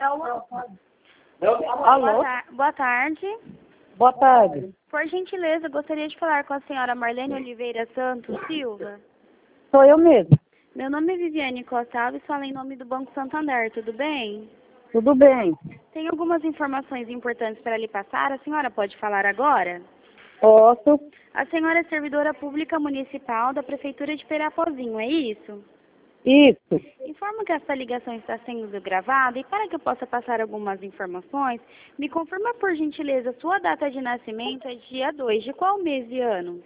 Alô? Boa tarde. Boa tarde. Por gentileza, gostaria de falar com a senhora Marlene Oliveira Santos Silva. Sou eu mesmo. Meu nome é Viviane Costa Alves, falo em nome do Banco Santander, tudo bem? Tudo bem? Tem algumas informações importantes para lhe passar, a senhora pode falar agora? Posso? A senhora é servidora pública municipal da Prefeitura de Perapozinho, é isso? Isso. Informo que essa ligação está sendo gravada e para que eu possa passar algumas informações, me confirma por gentileza sua data de nascimento é dia 2 de qual mês e ano?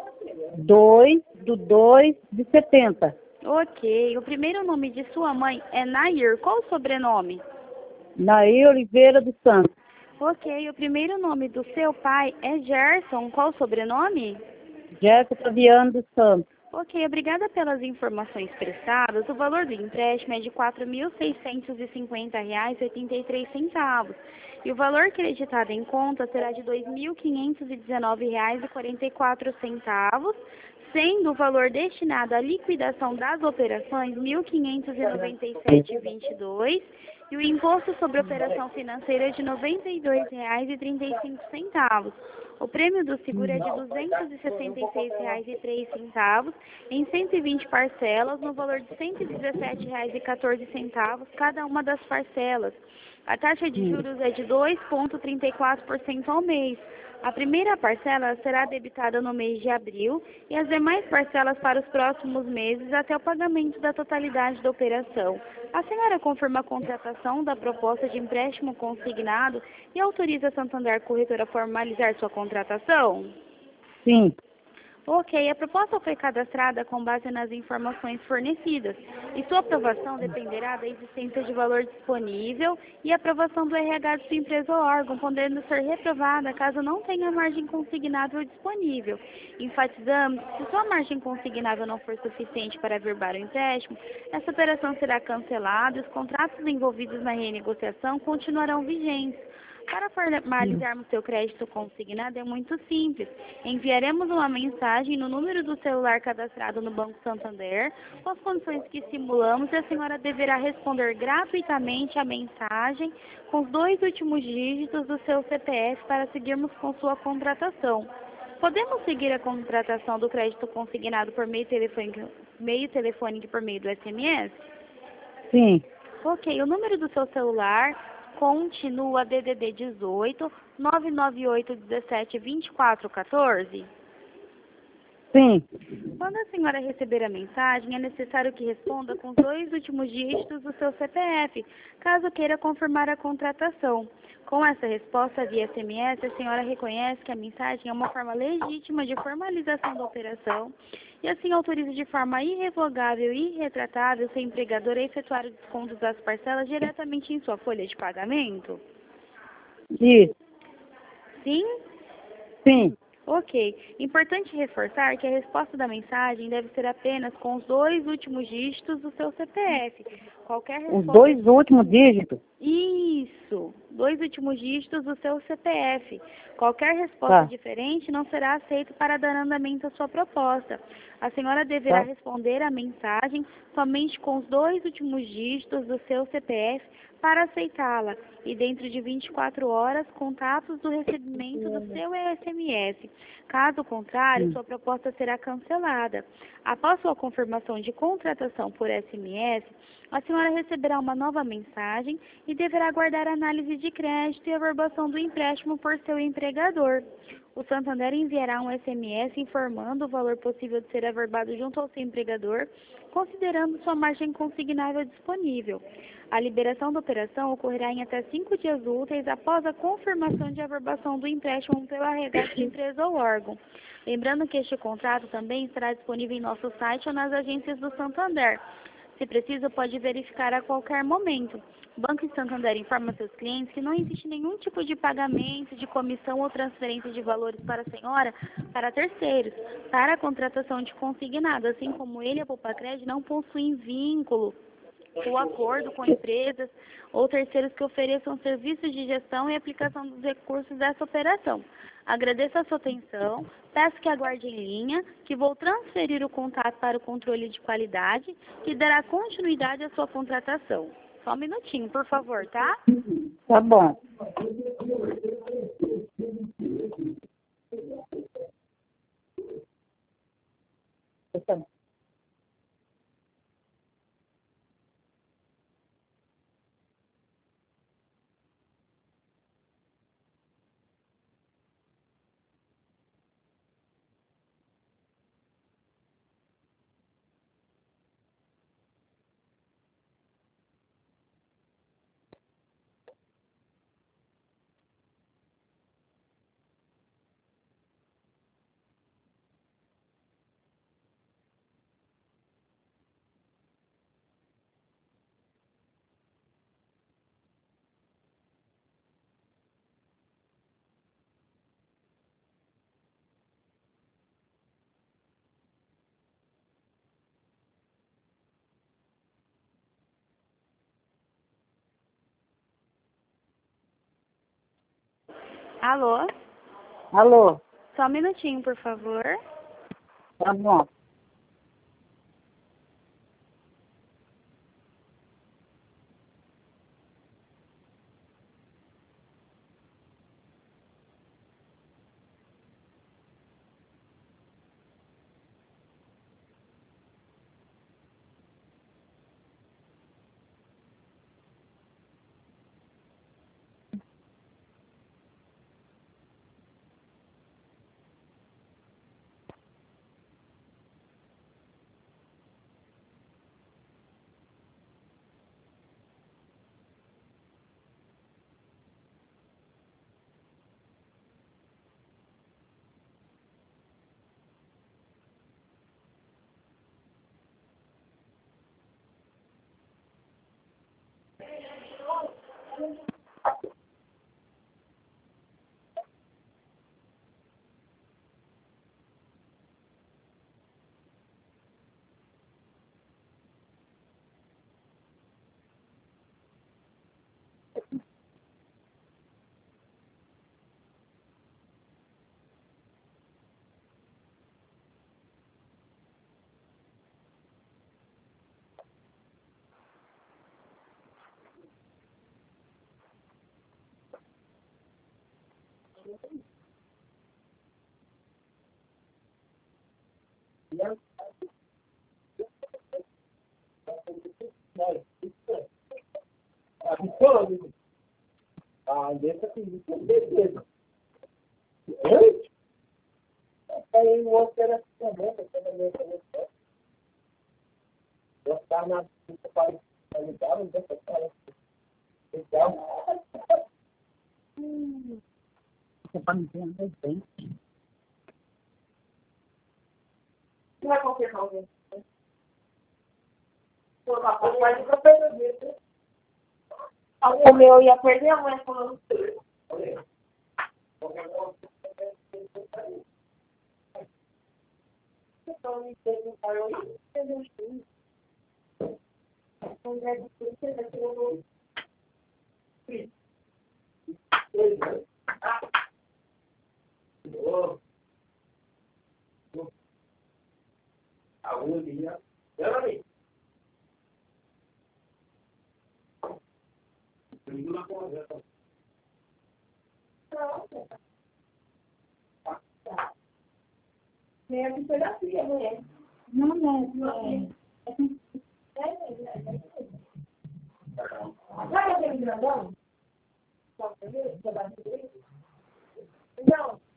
2/2/70. Ok, o primeiro nome de sua mãe é Nair, qual o sobrenome? Nair Oliveira dos Santos. Ok, o primeiro nome do seu pai é Gerson, qual o sobrenome? Jéssica Viana dos Santos. Ok, obrigada pelas informações prestadas. O valor do empréstimo é de R$ 4.650,83 e o valor creditado em conta será de R$ 2.519,44, sendo o valor destinado à liquidação das operações R$ 1.597,22 e o imposto sobre operação financeira de R$ 92,35. O prêmio do seguro é de R$ 266,03 em 120 parcelas, no valor de R$ 117,14 cada uma das parcelas. A taxa de juros é de 2,34% ao mês. A primeira parcela será debitada no mês de abril e as demais parcelas para os próximos meses até o pagamento da totalidade da operação. A senhora confirma a contratação da proposta de empréstimo consignado e autoriza a Santander Corretora a formalizar sua contratação? Sim. Ok, a proposta foi cadastrada com base nas informações fornecidas e sua aprovação dependerá da existência de valor disponível e aprovação do RH de sua empresa ou órgão, podendo ser reprovada caso não tenha margem consignável disponível. Enfatizamos que se sua margem consignável não for suficiente para averbar o empréstimo, essa operação será cancelada e os contratos envolvidos na renegociação continuarão vigentes. Para formalizarmos seu crédito consignado é muito simples. Enviaremos uma mensagem no número do celular cadastrado no Banco Santander com as condições que simulamos e a senhora deverá responder gratuitamente a mensagem com os 2 últimos dígitos do seu CPF para seguirmos com sua contratação. Podemos seguir a contratação do crédito consignado por meio telefônico e por meio do SMS? Sim. Ok, o número do seu celular continua DDD 18 998 17 24 14? Sim. Quando a senhora receber a mensagem, é necessário que responda com os 2 últimos dígitos do seu CPF, caso queira confirmar a contratação. Com essa resposta via SMS, a senhora reconhece que a mensagem é uma forma legítima de formalização da operação e assim autoriza de forma irrevogável e irretratável seu empregador a efetuar o desconto das parcelas diretamente em sua folha de pagamento? Isso. Sim? Sim. Ok. Importante reforçar que a resposta da mensagem deve ser apenas com os 2 últimos dígitos do seu CPF. Qualquer resposta... Os 2 últimos dígitos? Isso. 2 últimos dígitos do seu CPF. Qualquer resposta Tá. diferente não será aceita para dar andamento à sua proposta. A senhora deverá responder a mensagem somente com os 2 últimos dígitos do seu CPF para aceitá-la e dentro de 24 horas, contatos do recebimento do seu SMS. Caso contrário, sua proposta será cancelada. Após sua confirmação de contratação por SMS, a senhora receberá uma nova mensagem e deverá aguardar a análise de crédito e averbação do empréstimo por seu empregador. O Santander enviará um SMS informando o valor possível de ser averbado junto ao seu empregador, considerando sua margem consignável disponível. A liberação da operação ocorrerá em até 5 dias úteis após a confirmação de averbação do empréstimo pelo RH de empresa ou órgão. Lembrando que este contrato também estará disponível em nosso site ou nas agências do Santander. Se preciso, pode verificar a qualquer momento. O Banco Santander informa seus clientes que não existe nenhum tipo de pagamento, de comissão ou transferência de valores para a senhora para terceiros, para a contratação de consignado, assim como ele e a Poupacred não possuem vínculo ou acordo com empresas ou terceiros que ofereçam serviços de gestão e aplicação dos recursos dessa operação. Agradeço a sua atenção, peço que aguarde em linha, que vou transferir o contato para o controle de qualidade, que dará continuidade à sua contratação. Só um minutinho, por favor, tá? Tá bom. Alô? Alô? Só um minutinho, por favor. Tá bom. Ah, deixa aqui, com certeza. Aí o outro era também, eu estava na pista para ligar, não deixa eu falar. Então, você vai me entender bem. Não vai confirmar alguém. Pô, papai, vai ficar perdido. O meu ia perder, a mãe falou. Então, me perguntaram, minha fotografia, mulher. Não, não. Vai fazer grandão? Não.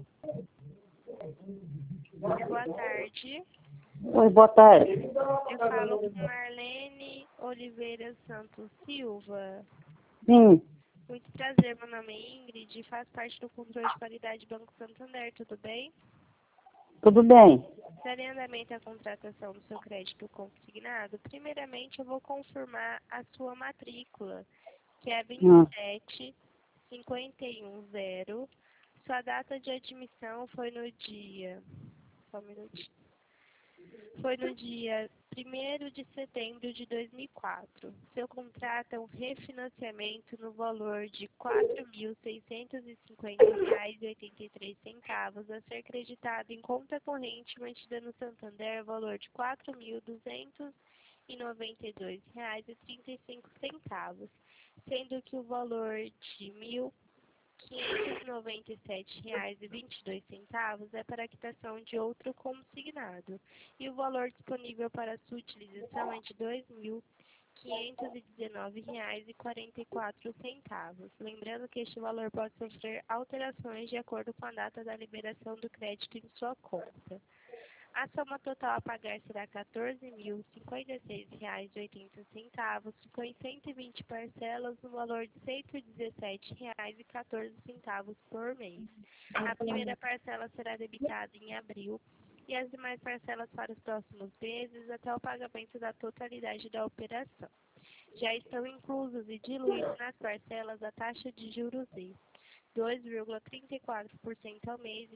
Boa tarde. Oi, boa tarde. Eu falo com Marlene Oliveira Santos Silva. Sim, Muito prazer, meu nome é Ingrid e faço parte do controle de qualidade Banco Santander, tudo bem? tudo bem. Está em andamento a contratação do seu crédito consignado? Primeiramente, eu vou confirmar a sua matrícula, que é 27510. Sua data de admissão foi no dia... Só um minutinho. Foi no dia 1º de setembro de 2004. Seu contrato é um refinanciamento no valor de R$ 4.650,83 a ser creditado em conta corrente mantida no Santander, valor de R$ 4.200 R$ 1.592,35, sendo que o valor de R$ 1.597,22 é para a quitação de outro consignado, e o valor disponível para sua utilização é de R$ 2.519,44. Lembrando que este valor pode sofrer alterações de acordo com a data da liberação do crédito em sua conta. A soma total a pagar será R$ 14.056,80, ficou em 120 parcelas no valor de R$ 117,14 por mês. A primeira parcela será debitada em abril e as demais parcelas para os próximos meses até o pagamento da totalidade da operação. Já estão inclusos e diluídos nas parcelas a taxa de juros de 2,34% ao mês e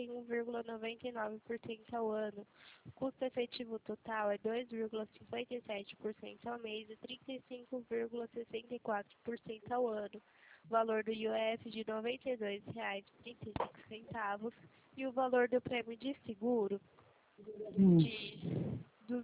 31,99% ao ano. O custo efetivo total é 2,57% ao mês e 35,64% ao ano. O valor do IOF de R$ 92,35 e o valor do prêmio de seguro de R$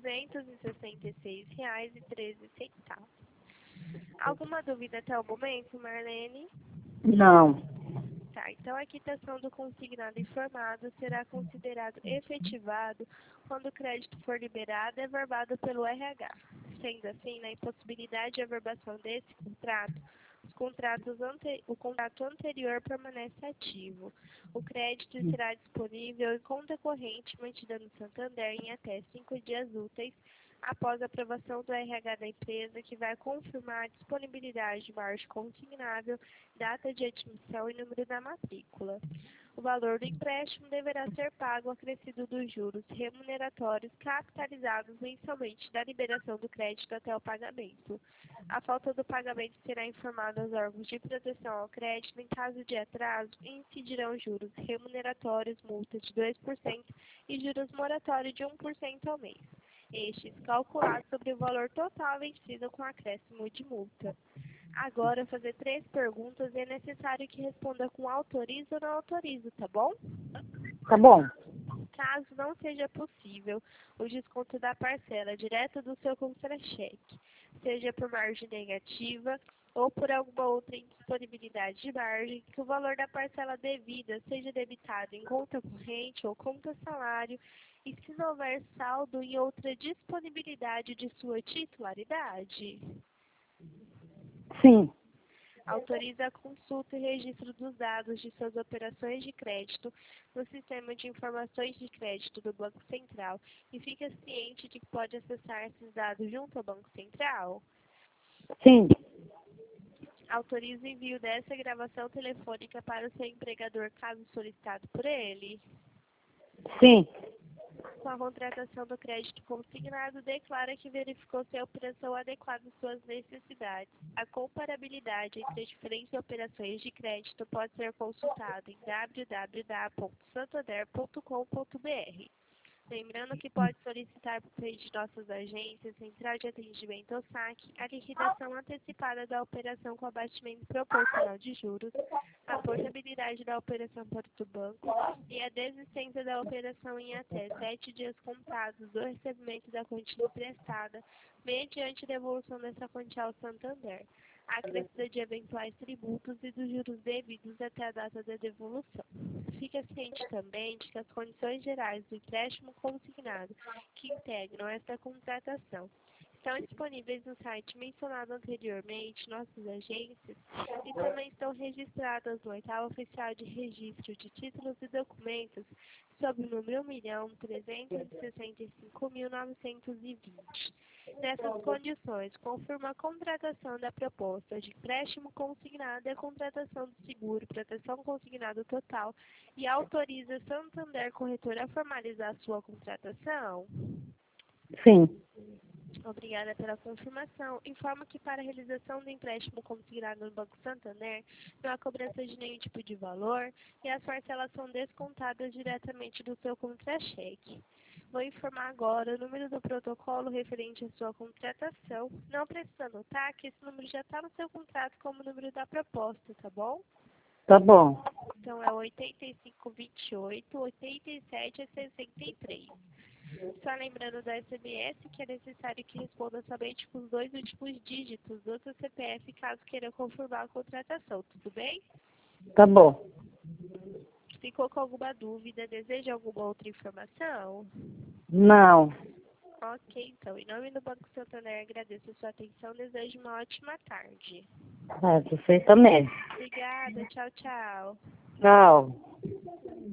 266,13. Alguma dúvida até o momento, Marlene? Não. Tá, então a quitação do consignado informado será considerado efetivado quando o crédito for liberado e averbado pelo RH. Sendo assim, na impossibilidade de averbação desse contrato, o contrato anterior permanece ativo. O crédito será disponível em conta corrente mantida no Santander em até 5 dias úteis após a aprovação do RH da empresa, que vai confirmar a disponibilidade de margem consignável, data de admissão e número da matrícula. O valor do empréstimo deverá ser pago acrescido dos juros remuneratórios capitalizados mensalmente da liberação do crédito até o pagamento. A falta do pagamento será informada aos órgãos de proteção ao crédito. Em caso de atraso, incidirão juros remuneratórios, multa de 2% e juros moratórios de 1% ao mês. Estes calculados sobre o valor total vencido com acréscimo de multa. Agora, fazer 3 perguntas e é necessário que responda com autorizo ou não autorizo, tá bom? Tá bom. Caso não seja possível o desconto da parcela direto do seu contra-cheque, seja por margem negativa ou por alguma outra indisponibilidade de margem, que o valor da parcela devida seja debitado em conta corrente ou conta salário, e se não houver saldo em outra disponibilidade de sua titularidade. Sim. Autoriza a consulta e registro dos dados de suas operações de crédito no Sistema de Informações de Crédito do Banco Central e fica ciente de que pode acessar esses dados junto ao Banco Central. Sim. Autoriza o envio dessa gravação telefônica para o seu empregador, caso solicitado por ele. Sim. Com a contratação do crédito consignado, declara que verificou se a operação adequada às suas necessidades. A comparabilidade entre as diferentes operações de crédito pode ser consultada em www.santander.com.br. Lembrando que pode solicitar por meio de nossas agências, Central de Atendimento ou SAC, a liquidação antecipada da operação com abatimento proporcional de juros, a portabilidade da operação para o banco e a desistência da operação em até 7 dias contados do recebimento da quantia prestada, mediante devolução dessa quantia ao Santander, a acrescida de eventuais tributos e dos juros devidos até a data da devolução. Fica ciente também de que as condições gerais do empréstimo consignado que integram esta contratação estão disponíveis no site mencionado anteriormente, nossas agências, e também estão registradas no Oitavo Oficial de Registro de Títulos e Documentos sob o número 1.365.920. Nessas condições, confirma a contratação da proposta de empréstimo consignado e a contratação do seguro, proteção consignado total, e autoriza Santander Corretora a formalizar sua contratação? Sim. Obrigada pela confirmação. Informo que para a realização do empréstimo consignado no Banco Santander, não há cobrança de nenhum tipo de valor e as parcelas são descontadas diretamente do seu contra-cheque. Vou informar agora o número do protocolo referente à sua contratação. Não precisa anotar que esse número já está no seu contrato como número da proposta, tá bom? Tá bom. Então é 8528 8763. Só lembrando da SMS que é necessário que responda somente com os 2 últimos dígitos do seu CPF caso queira confirmar a contratação, tudo bem? Tá bom. Ficou com alguma dúvida? Deseja alguma outra informação? Não. Ok, então, em nome do Banco Santander, agradeço a sua atenção, desejo uma ótima tarde. Você também. Obrigada, tchau, tchau. Tchau.